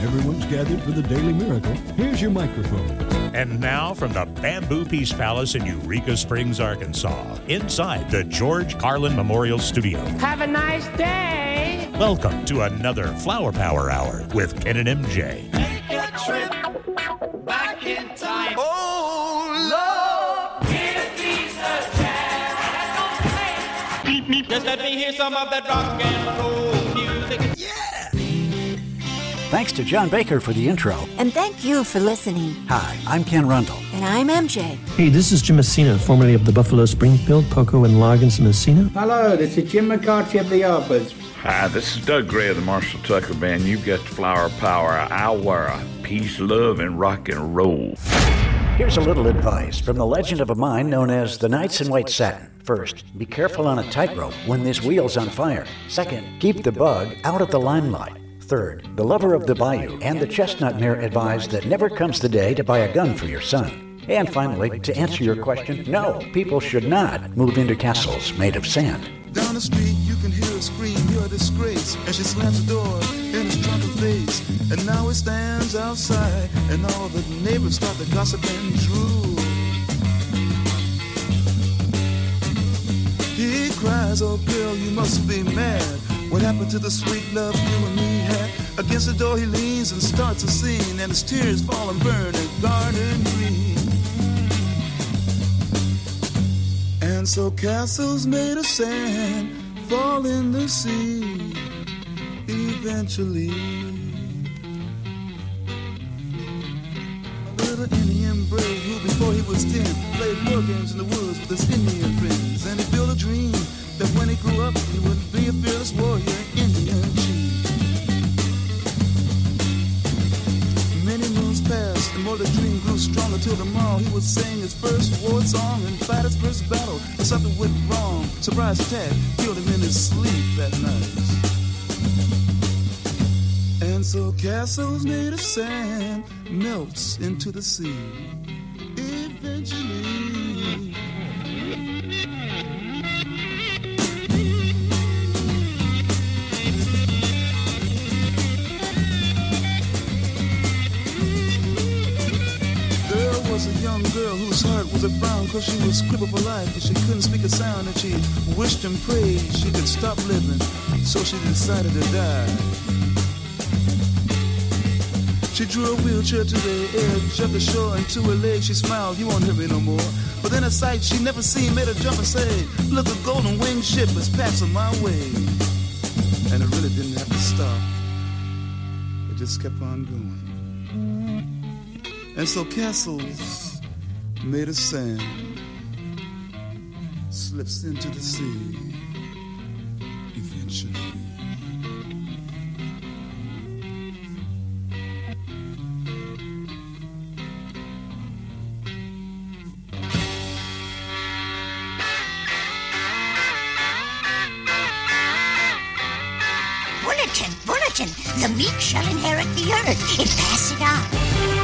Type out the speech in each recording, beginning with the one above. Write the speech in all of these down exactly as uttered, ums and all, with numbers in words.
everyone's gathered for the Daily Miracle, here's your microphone. And now from the Bamboo Peace Palace in Eureka Springs, Arkansas, inside the George Carlin Memorial Studio. Have a nice day. Welcome to another Flower Power Hour with Ken and M J. Take a trip back in time. Oh, Lord. Give me a chance. Meep, meep. Just let me hear some of that rock and roll music. Yeah. Thanks to John Baker for the intro. And thank you for listening. Hi, I'm Ken Rundle. And I'm M J. Hey, this is Jim Messina, formerly of the Buffalo Springfield, Poco, and Loggins Messina. Hello, this is Jim McCarthy of the Yardbirds. Hi, this is Doug Gray of the Marshall Tucker Band. You've got Flower Power Hour. Peace, love, and rock and roll. Here's a little advice from the legend of a mine known as the Knights in White Satin. First, be careful on a tightrope when this wheel's on fire. Second, keep the bug out of the limelight. Third, the lover of the bayou and the chestnut mare advise that never comes the day to buy a gun for your son. And finally, to answer your question, no, people should not move into castles made of sand. Down the street, you can hear her scream, you're a disgrace. And she slams the door in his drunken face. And now he stands outside, and all the neighbors start to gossip and drool. He cries, oh girl, you must be mad. What happened to the sweet love you and me had? Against the door he leans and starts a scene, and his tears fall and burn in garden green. And so castles made of sand fall in the sea eventually. A little Indian brave who before he was ten played war games in the woods with his Indian friends. And he built a dream that when he grew up he would be a fearless warrior, Indian chief. Many moons passed and more the dream grew stronger till tomorrow he would sing his first war song and fight his first battle. But something went wrong, surprise attack killed him in his sleep that night. And so castles made of sand melts into the sea eventually. A young girl whose heart was a frown cause she was crippled for life and she couldn't speak a sound, and she wished and prayed she could stop living, so she decided to die. She drew a wheelchair to the edge of the shore, and to her leg she smiled, you won't hurt me no more. But then a sight she never seen made her jump and say, look, a golden winged ship is passing my way. And it really didn't have to stop, it just kept on going. And so castles made of sand slips into the sea eventually. Bulletin, bulletin, the meek shall inherit the earth. It pass it on.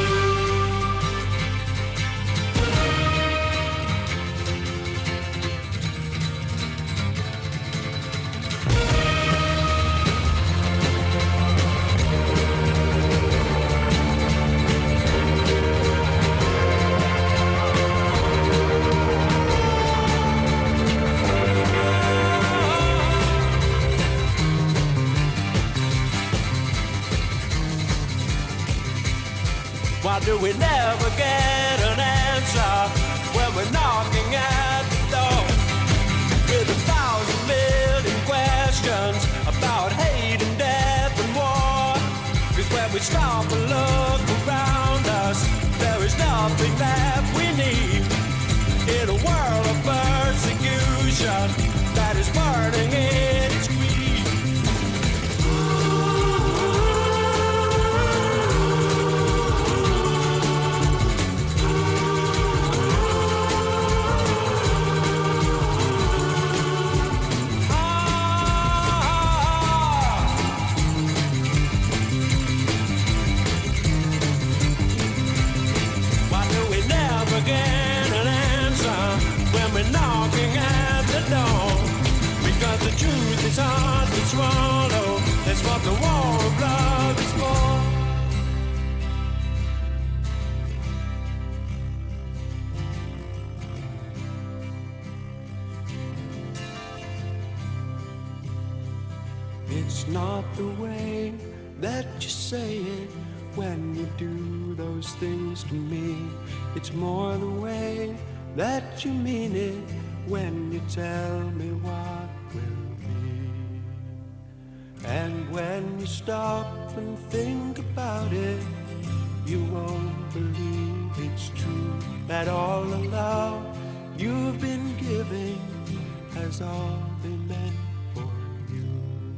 Why do we never get an answer when we're knocking at the door with a thousand million questions about hate and death and war? Cause when we stop and look around us, there is nothing that we need in a world of persecution that is burning in its greed. Truth is hard to swallow. That's what the war of love is for. not the way that you say it when you do those things to me. It's more the way that you mean it when you tell me what will be. And when you stop and think about it, you won't believe it's true that all the love you've been giving has all been meant for you.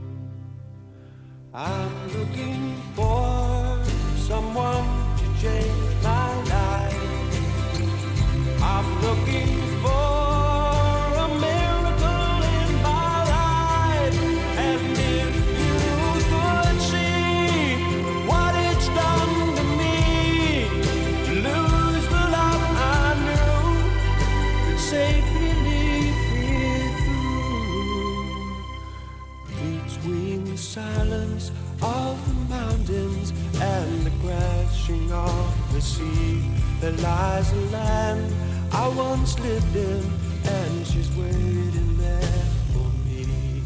I'm looking for someone to change my life. I'm looking for a miracle in my life. And if you could see what it's done to me, to lose the love I knew could safely lead me through. Between the silence of the mountains and the crashing of the sea, there lies a land I once lived in, and she's waiting there for me.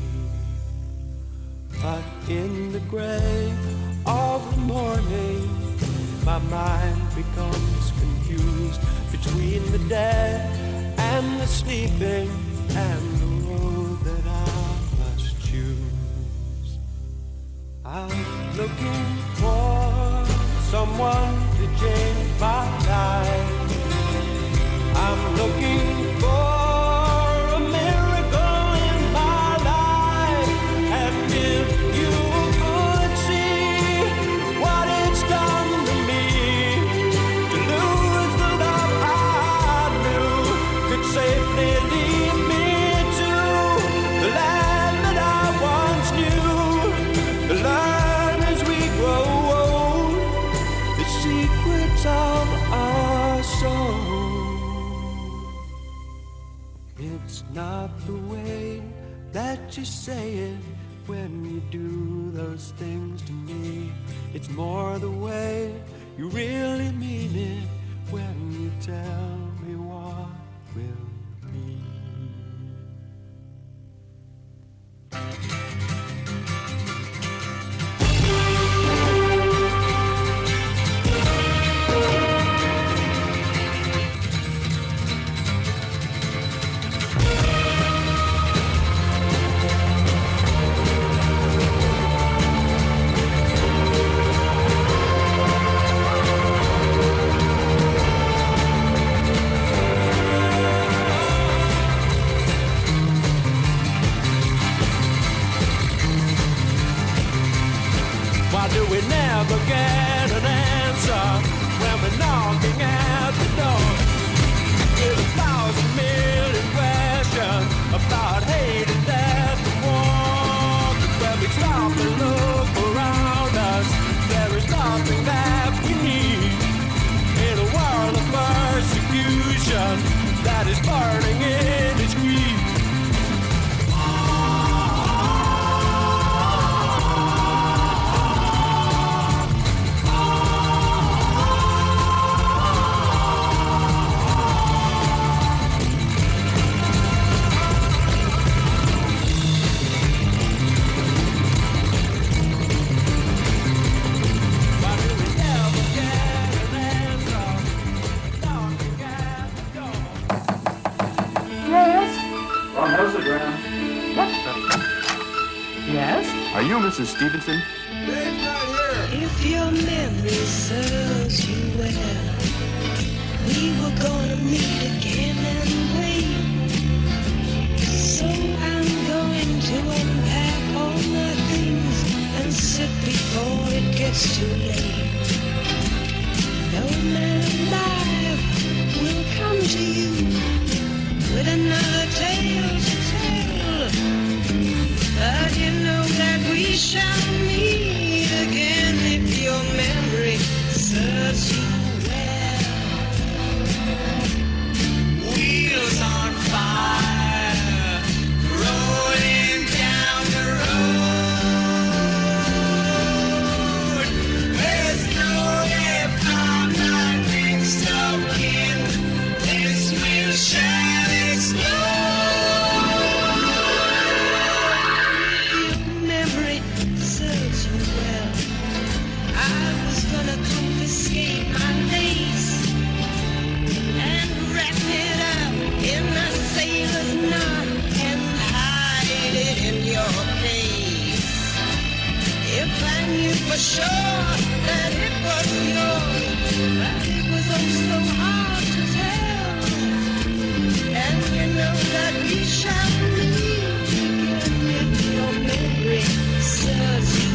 But in the gray of the morning, my mind becomes confused between the dead and the sleeping and the road that I must choose. I'm looking for someone to change my life. I'm looking for a miracle in my life. And if you could see what it's done to me, to lose the love I knew could safely lead me to the land that I once knew, to learn as we grow old the secrets of our soul. It's not the way that you say it when you do those things to me. It's more the way you really mean it when you tell me what will be. Why do we never get an answer when we're knocking at the door? With a thousand million questions about hate and death and war. But when we stop and look around us, there is nothing that we need. In a world of persecution that is burning in its greed. Yes? Are you Missus Stevenson? Dave's not here. If your memory serves you well, we were gonna meet again and wait. So I'm going to unpack all my things and sit before it gets too late. No man alive will come to you with another tale to tell. But you know that we shall meet again if your memory serves you well. Wheels on fire, rolling down the road. There's no if I'm not mixed up in this will shall explode. Memory for sure that it was yours. It was oh so hard to tell. And you know that we shall meet again if your memory serves you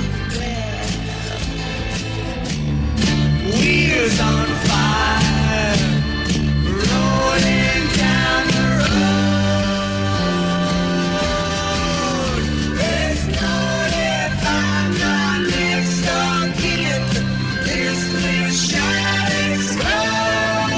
well. Wheels on fire, rolling down the road. There's no if I'm not next again, this will shall explode.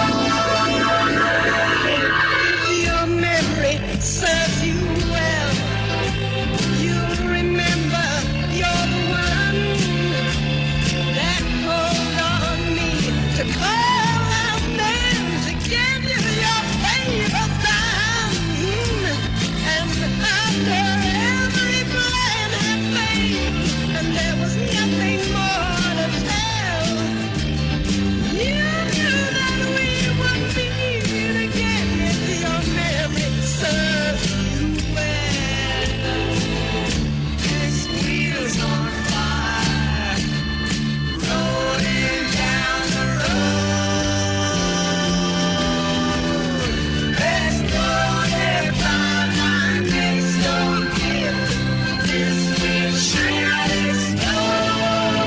Your memory serves you well. You'll remember you're the one that called on me to call out names to give you your favor sign. And after every plan had failed and there was nothing more to tell, you knew that we would meet again if your memory serves you well. This wheel's on fire, rolling down the road. There's no if I'm not next again, this will shall explode.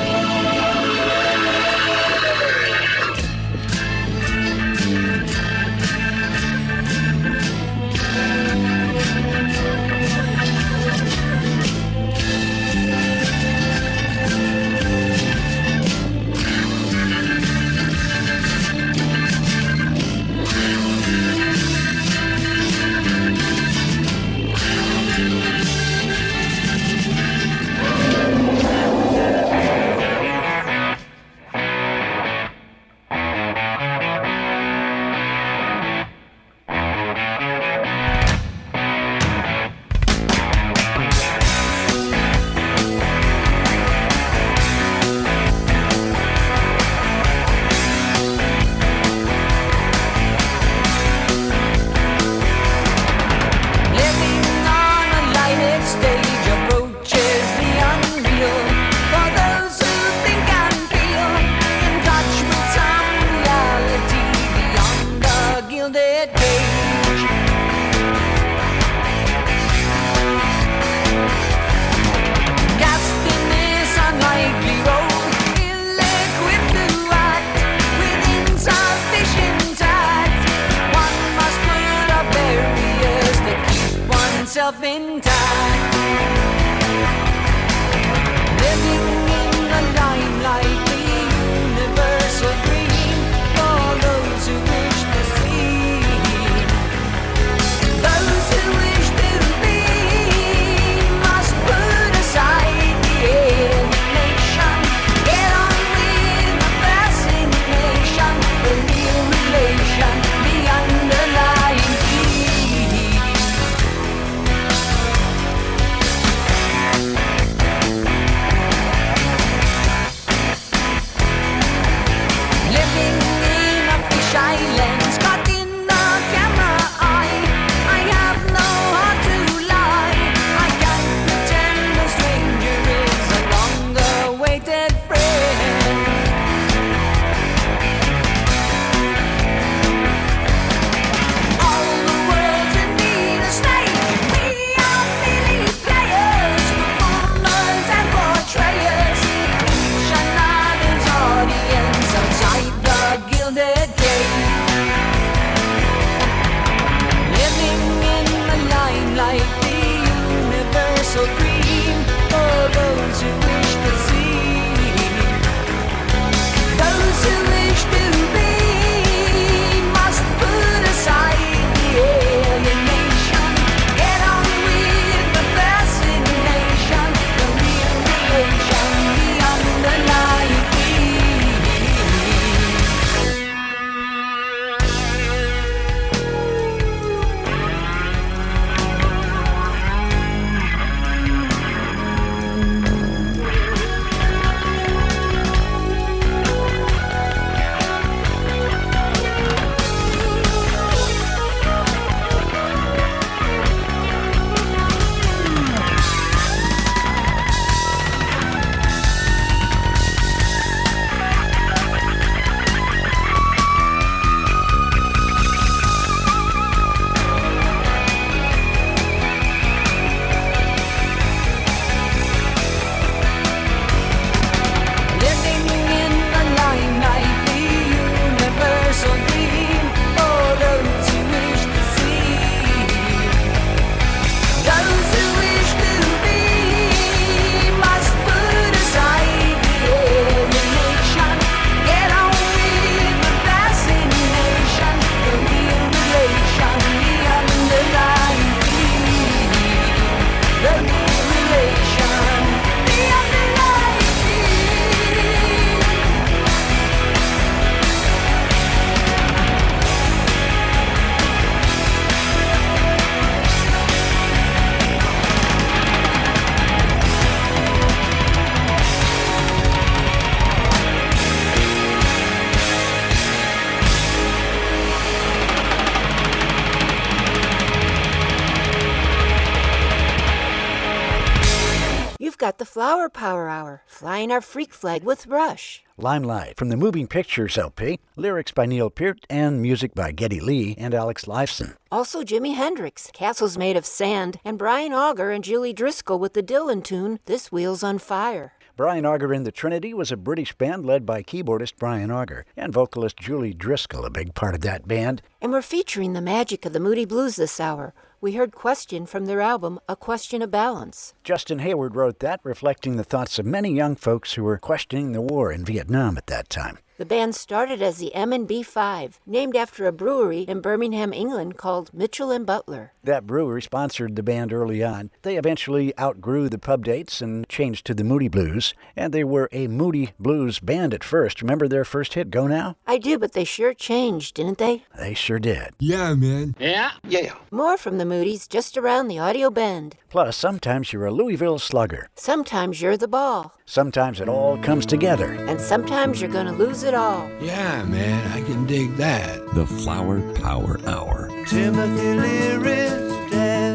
Flower Power Hour, flying our freak flag with Rush. Limelight from the Moving Pictures L P, lyrics by Neil Peart and music by Geddy Lee and Alex Lifeson. Also Jimi Hendrix, Castles Made of Sand, and Brian Auger and Julie Driscoll with the Dylan tune, This Wheel's on Fire. Brian Auger and the Trinity was a British band led by keyboardist Brian Auger and vocalist Julie Driscoll, a big part of that band. And we're featuring the magic of the Moody Blues this hour. We heard Question from their album, A Question of Balance. Justin Hayward wrote that, reflecting the thoughts of many young folks who were questioning the war in Vietnam at that time. The band started as the M and B five, named after a brewery in Birmingham, England called Mitchell and Butler. That brewery sponsored the band early on. They eventually outgrew the pub dates and changed to the Moody Blues. And they were a Moody Blues band at first. Remember their first hit, Go Now? I do, but they sure changed, didn't they? They sure did. Yeah, man. Yeah? Yeah. More from the Moody's just around the audio bend. Plus, sometimes you're a Louisville Slugger. Sometimes you're the ball. Sometimes it all comes together. And sometimes you're going to lose it all. Yeah, man, I can dig that. The Flower Power Hour. Timothy Leary's dead.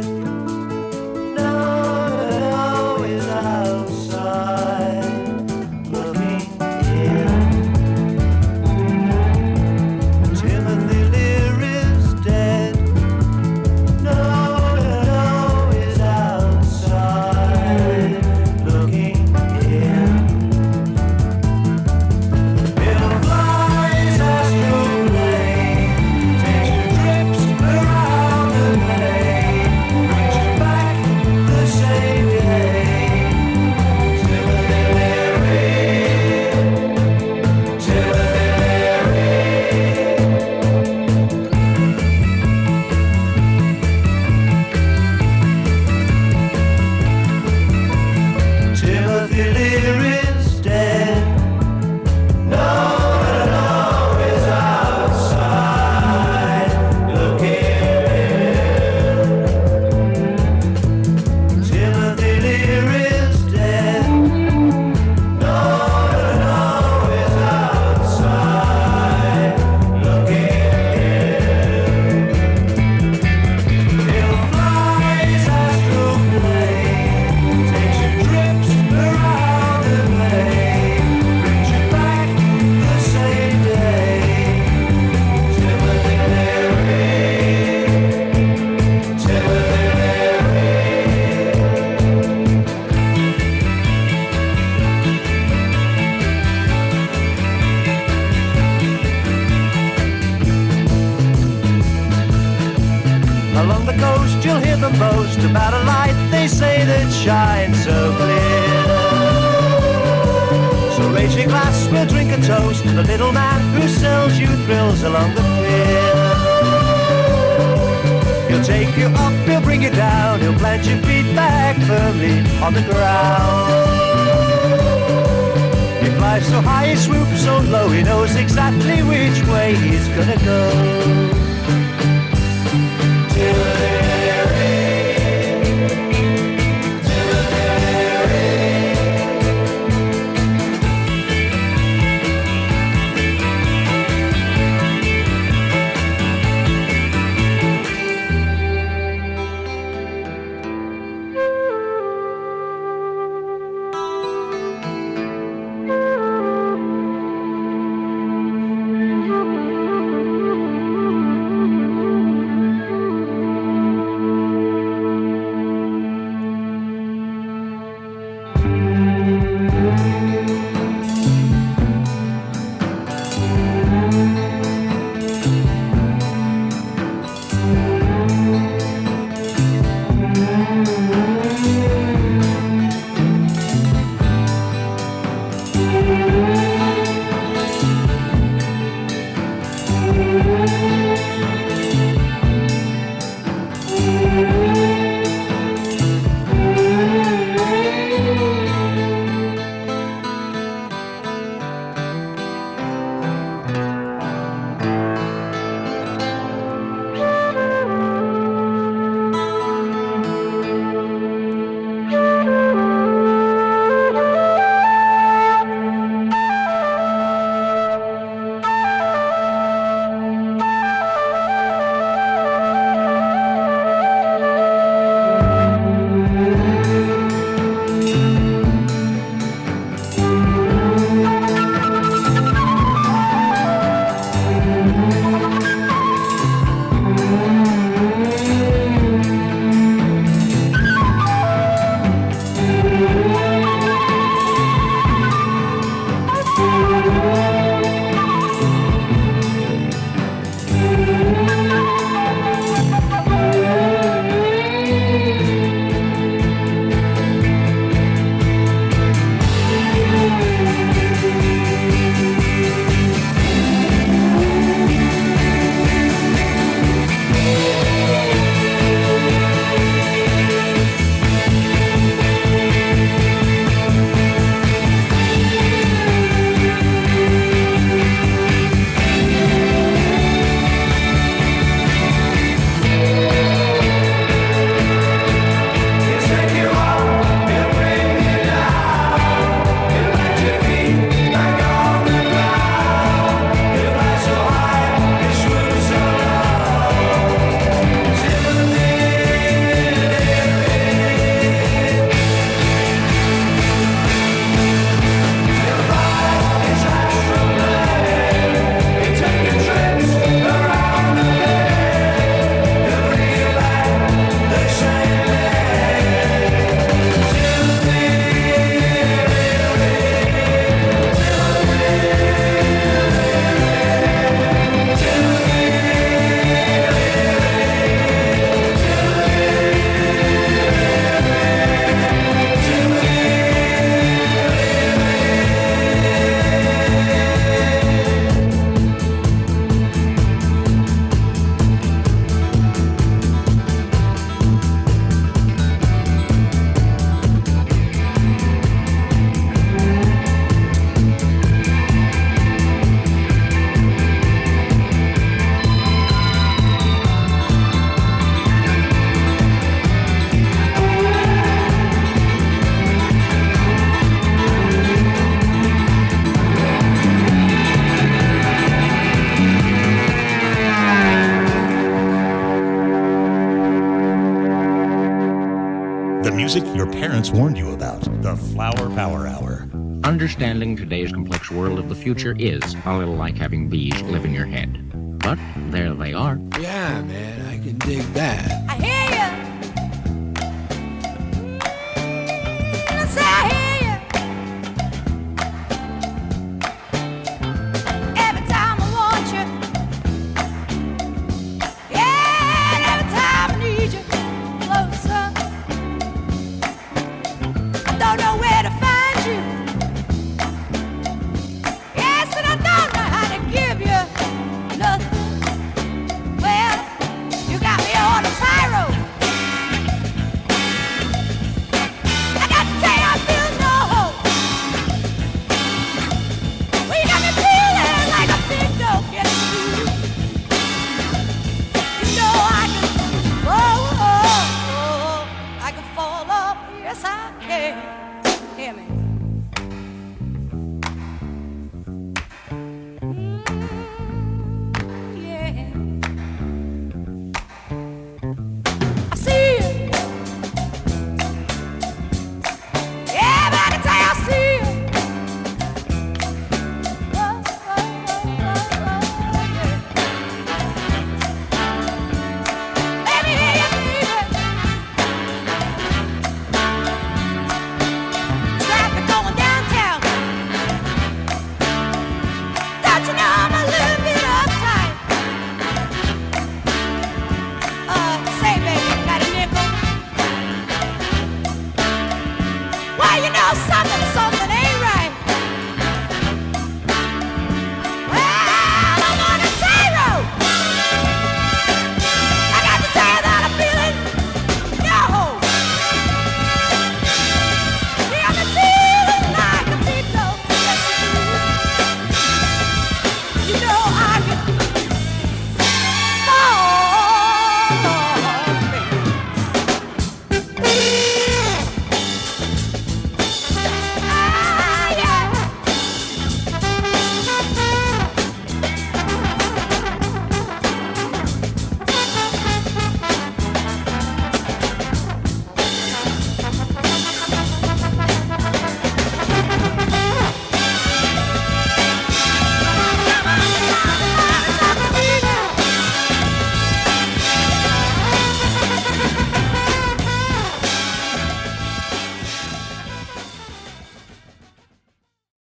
No, no, he's outside looking in. Timothy Leary's dead. No, no, he's outside looking in. Bill flies astral plane, takes your trips around the lane, brings you back the same day. Timothy Leary, Timothy Leary. Timothy Leary's dead. No, no, no, he's outside looking in. Timothy Leary's dead. No, no, no, he's outside looking in. He'll fly his astral plane, takes you trips around the lane, brings you back the same day. Timothy Leary, Timothy Along the coast you'll hear them boast about a light they say that shines so clear. So raise your glass, we'll drink a toast to the little man who sells you thrills along the pier. He'll take you up, he'll bring you down, he'll plant your feet back firmly on the ground. He flies so high, he swoops so low, he knows exactly which way he's gonna go. music your parents warned you about. The Flower Power Hour. Understanding today's complex world of the future is a little like having bees live in your head. But there they are. Yeah, man, I can dig that. I hear you. I say I hear